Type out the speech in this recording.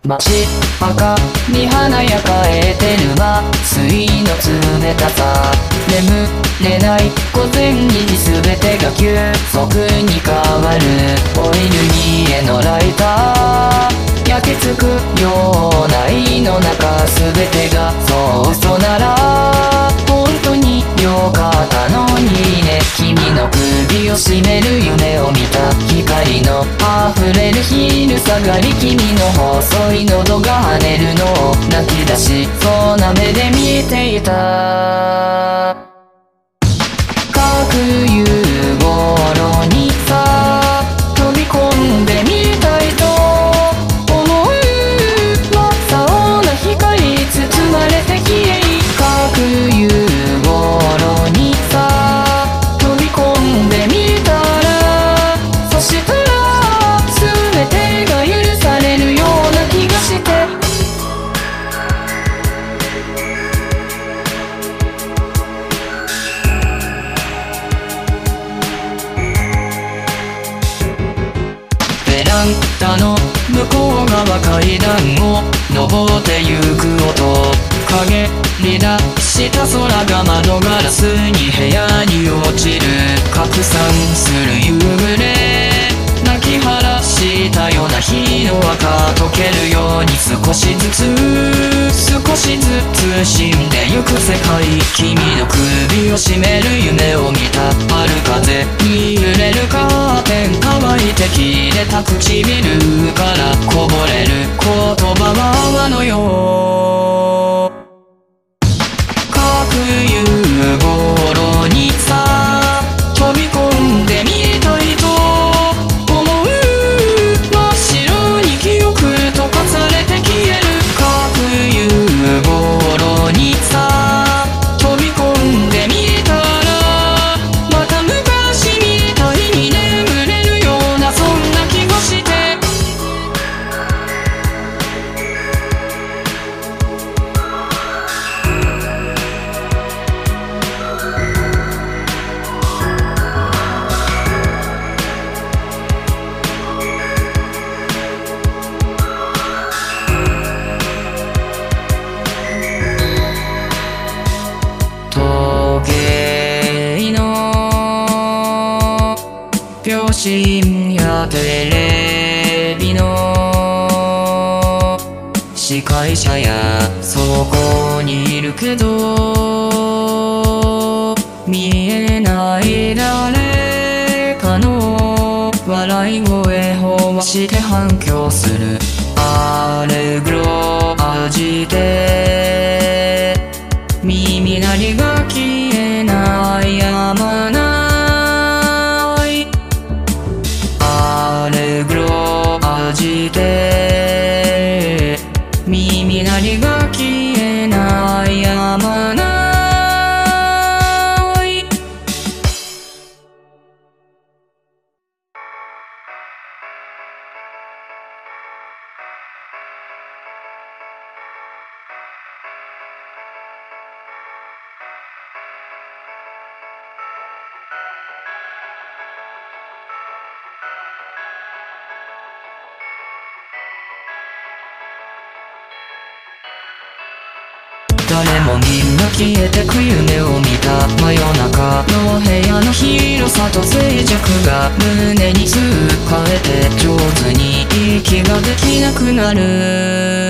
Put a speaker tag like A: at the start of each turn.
A: 街赤に華やかえてる水の冷たさ、眠れない午前に全てが急速に変わる。オイル家のライター焼けつくような胃の中、全てがそう嘘なら本当によかったのにね。君の首を絞める夢を見た、光の溢れる昼下がり、君の細い喉が跳ねるのを泣き出しそうな目で見ていた。各夕頃にさ飛び込んでみたいと思う。真っ青な光に包まれて消えい。各夕頃にさ飛び込んでみたら、そしたら全てが許されるような気がして。ベランダの向こう側階段を登ってゆく音、陰り出した空が窓ガラスに部屋に落ちる。拡散する夕暮れ、泣き晴らしたような日の赤、溶けるように少しずつ死んでゆく世界。君の首を絞める夢を見た。春風に揺れるカーテン、乾いて切れた唇からこぼれる言葉はあのよ。各夕頃にさ飛び込んでみたいと思う。真っ白に記憶溶かされて消える。各夕頃にさ飛び込んでみたら、また昔みたいに眠れるようなそんな気がして。時計の秒針やテレビの司会者やそこにいるけど見えない誰かの笑い声飽和して反響する。アレグロ味で耳鳴りが消えないやまない。アレグロ味で耳鳴りが消えないやまない。誰もみんな消えてく夢を見た。真夜中の部屋の広さと静寂が胸につっかえて、上手に息ができなくなる。